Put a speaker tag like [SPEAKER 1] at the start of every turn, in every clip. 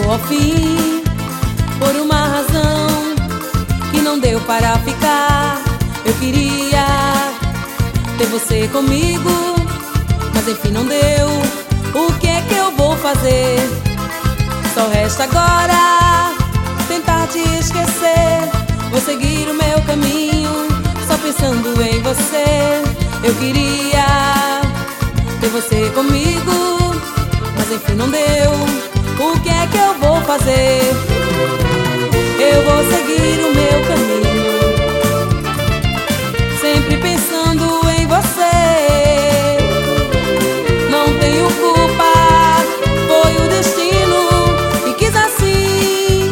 [SPEAKER 1] chegou ao fim por uma razão que não deu para ficar. Eu queria ter você comigo, mas enfim não deu. O que é que eu vou fazer? Só resta agora tentar te esquecer. Vou seguir o meu caminho só pensando em você. Eu queria ter você comigo, mas enfim não deu. O que é que eu vou fazer? Eu vou seguir o meu caminho, sempre pensando em você. Não tenho culpa, foi o destino que quis assim.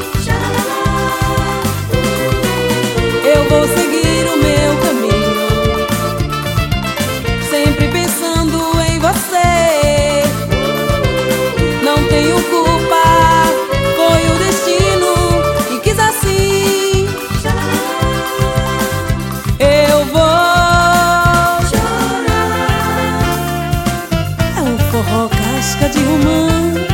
[SPEAKER 1] Eu vou seguir o meu caminho, sempre pensando em você. Não tenho culpa, foi o destino que quis assim. Eu vou chorar. É um forró casca de romã.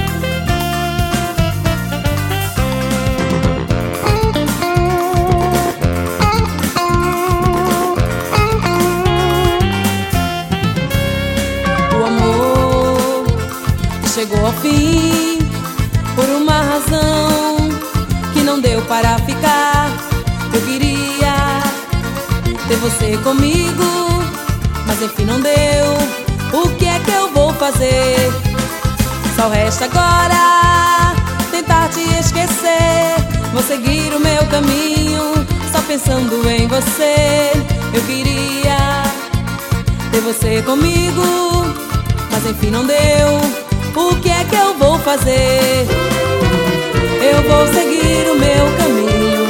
[SPEAKER 1] O amor chegou ao fim por uma razão que não deu para ficar. Eu queria ter você comigo, mas enfim não deu. O que é que eu vou fazer? Só resta agora tentar te esquecer. Vou seguir o meu caminho só pensando em você. Eu queria ter você comigo, mas enfim não deu. O que é que eu vou fazer? Eu vou seguir o meu caminho,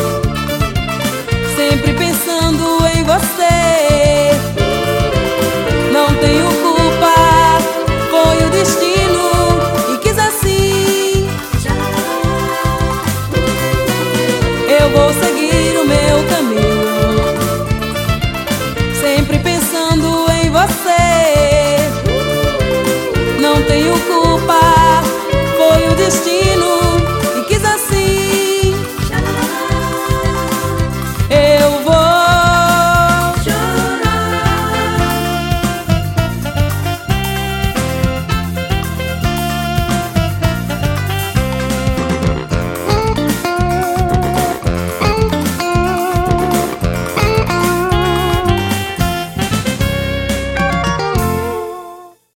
[SPEAKER 1] sempre pensando em você. Não tenho culpa, foi o destino que quis assim. Eu vou seguir o meu caminho, sempre pensando em você. Não tenho culpa.